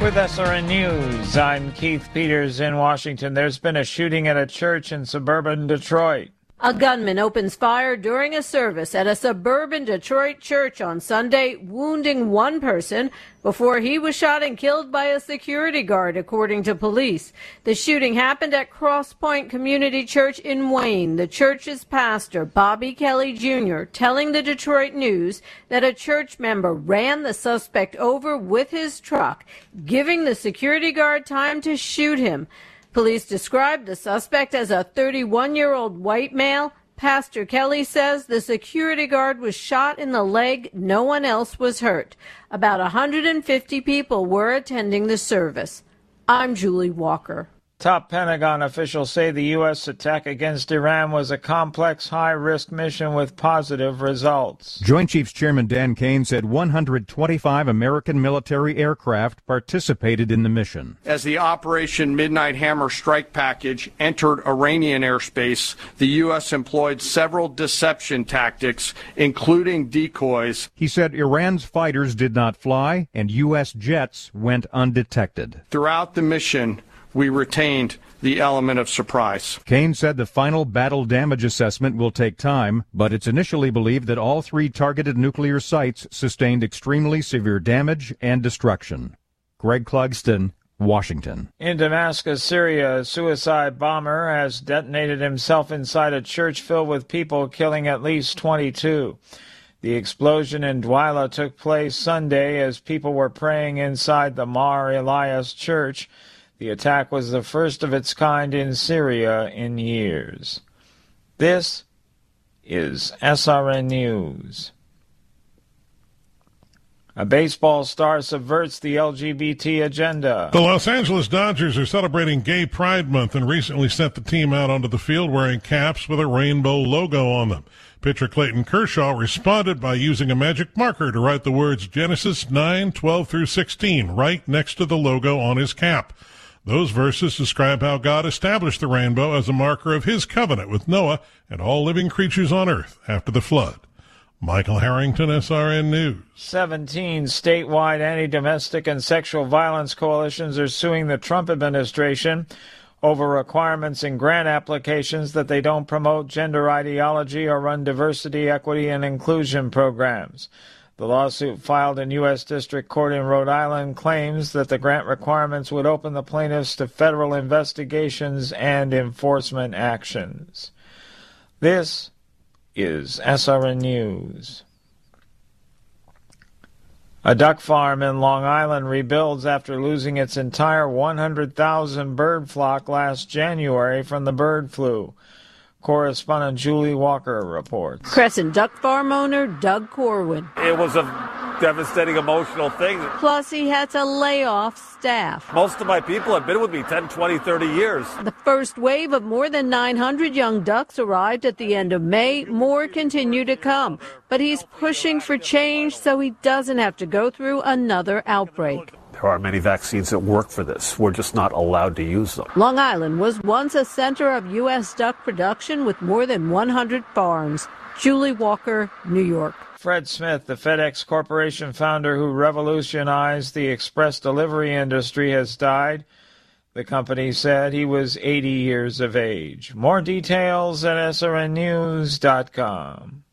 With SRN News, I'm Keith Peters in Washington. There's been a shooting at a church in suburban Detroit. A gunman opens fire during a service at a suburban Detroit church on Sunday, wounding one person before he was shot and killed by a security guard, according to police. The shooting happened at Cross Point Community Church in Wayne. The church's pastor, Bobby Kelly Jr., telling the Detroit News that a church member ran the suspect over with his truck, giving the security guard time to shoot him. Police described the suspect as a 31-year-old white male. Pastor Kelly says the security guard was shot in the leg. No one else was hurt. About 150 people were attending the service. I'm Julie Walker. Top Pentagon officials say the U.S. attack against Iran was a complex, high-risk mission with positive results. Joint Chiefs Chairman Dan Kane said 125 American military aircraft participated in the mission. As the Operation Midnight Hammer strike package entered Iranian airspace, the U.S. employed several deception tactics, including decoys. He said Iran's fighters did not fly and U.S. jets went undetected. Throughout the mission, we retained the element of surprise. Kane said the final battle damage assessment will take time, but it's initially believed that all three targeted nuclear sites sustained extremely severe damage and destruction. Greg Clugston, Washington. In Damascus, Syria, a suicide bomber has detonated himself inside a church filled with people, killing at least 22. The explosion in Dwyla took place Sunday as people were praying inside the Mar Elias church. The attack was the first of its kind in Syria in years. This is SRN News. A baseball star subverts the LGBT agenda. The Los Angeles Dodgers are celebrating Gay Pride Month and recently sent the team out onto the field wearing caps with a rainbow logo on them. Pitcher Clayton Kershaw responded by using a magic marker to write the words Genesis 9:12-16 right next to the logo on his cap. Those verses describe how God established the rainbow as a marker of his covenant with Noah and all living creatures on earth after the flood. Michael Harrington, SRN News. 17 statewide anti-domestic and sexual violence coalitions are suing the Trump administration over requirements in grant applications that they don't promote gender ideology or run diversity, equity, and inclusion programs. The lawsuit filed in U.S. District Court in Rhode Island claims that the grant requirements would open the plaintiffs to federal investigations and enforcement actions. This is SRN News. A duck farm in Long Island rebuilds after losing its entire 100,000 bird flock last January from the bird flu. Correspondent Julie Walker reports. Crescent Duck Farm owner Doug Corwin. It was a devastating, emotional thing. Plus, he had to lay off staff. Most of my people have been with me 10, 20, 30 years. The first wave of more than 900 young ducks arrived at the end of May. More continue to come. But he's pushing for change so he doesn't have to go through another outbreak. There are many vaccines that work for this. We're just not allowed to use them. Long Island was once a center of U.S. duck production with more than 100 farms. Julie Walker, New York. Fred Smith, the FedEx Corporation founder who revolutionized the express delivery industry, has died. The company said he was 80 years of age. More details at srnnews.com.